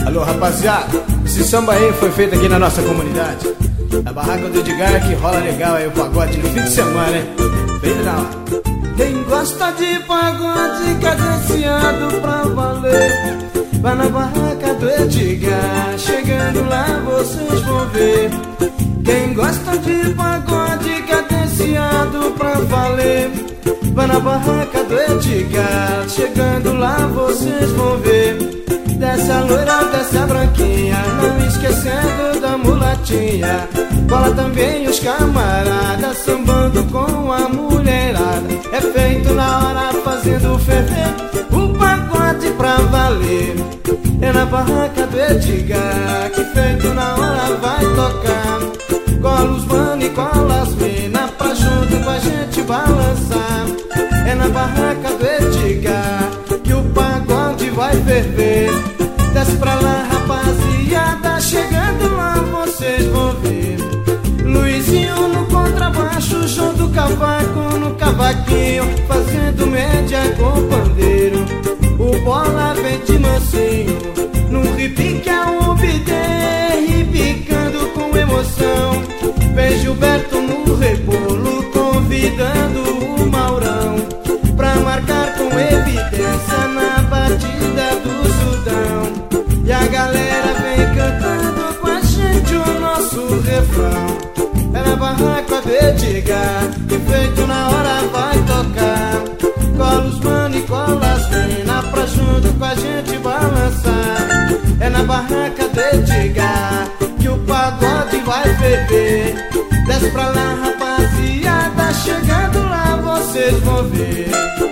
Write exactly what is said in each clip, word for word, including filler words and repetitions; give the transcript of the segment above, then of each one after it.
Alô, rapaziada, esse samba aí foi feito aqui na nossa comunidade. A barraca do Edgar que rola legal aí o pagode no fim de semana, hein? Feito na hora. Quem gosta de pagode cadenciado pra valer, vai na barraca do Edgar, chegando lá vocês vão ver. Quem gosta de pagode cadenciado pra valer, vai na barraca do Edgar, chegando lá vocês vão ver. Desce a loira, desce a branquinha, não esquecendo da mulatinha. Bola também os camaradas, sambando com a mulherada. É feito na hora, fazendo ferver o pagode pra valer. É na barraca do Edgar, que feito na hora vai tocar. Cola os mano e cola as mina, pra junto com a gente balançar. É na barraca do Edgar que o pagode vai ferver. Desce pra lá, rapaziada, chegando lá vocês vão ver. Luizinho no contrabaixo, João do cavaco no cavaquinho, fazendo média com pandeiro. O bola vem de mansinho, num repique a um bidê, repicando com emoção. Vem Gilberto no rebolo, convidando o Maurão pra marcar com evidência na batida do Sudão. E a galera vem cantando com a gente o nosso refrão. É na barraca do Edgar, que feito na hora vai tocar. Cola os mano e cola as mina, pra junto com a gente balançar. É na barraca do Edgar que o pagode vai ferver. Desce pra lá, rapaziada, chegando lá vocês vão ver.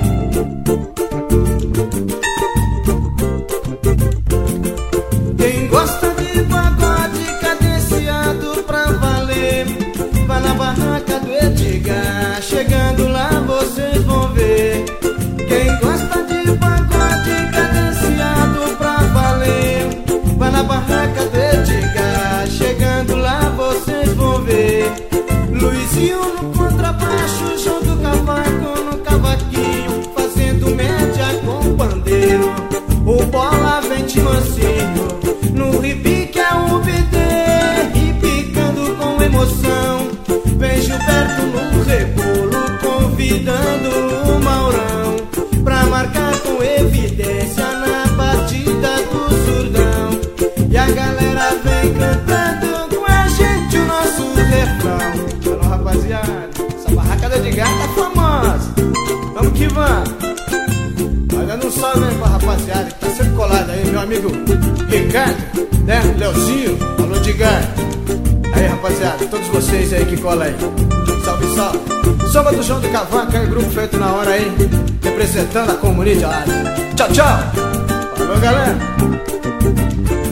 Quem gosta de pagode cadenciado pra valer, vai na barraca do Edgar, chegando lá vocês vão ver. Quem gosta de pagode cadenciado pra valer, vai na barraca do Edgar, chegando lá vocês vão ver. Luizinho no contrabaixo, João do cavaco no cavaquinho, fazendo média com pandeiro. O bola vem de mansinho, no repique é um bidê, repicando com emoção. Vem Gilberto no rebolo, convidando o Maurão pra marcar com evidência na batida do Surdão. E a galera vem cantando com a gente o nosso refrão. Alô, rapaziada, essa barraca do Edgar tá famosa. Vamos que vamos. Dando um salve aí pra rapaziada que tá sempre colado aí, meu amigo Ricardo, né? Leozinho, alô Edgar. Aí, rapaziada, todos vocês aí que colam aí. Salve, salve. Samba do João do Cavaco, aí, grupo feito na hora aí, representando a comunidade. Tchau, tchau. Falou, galera.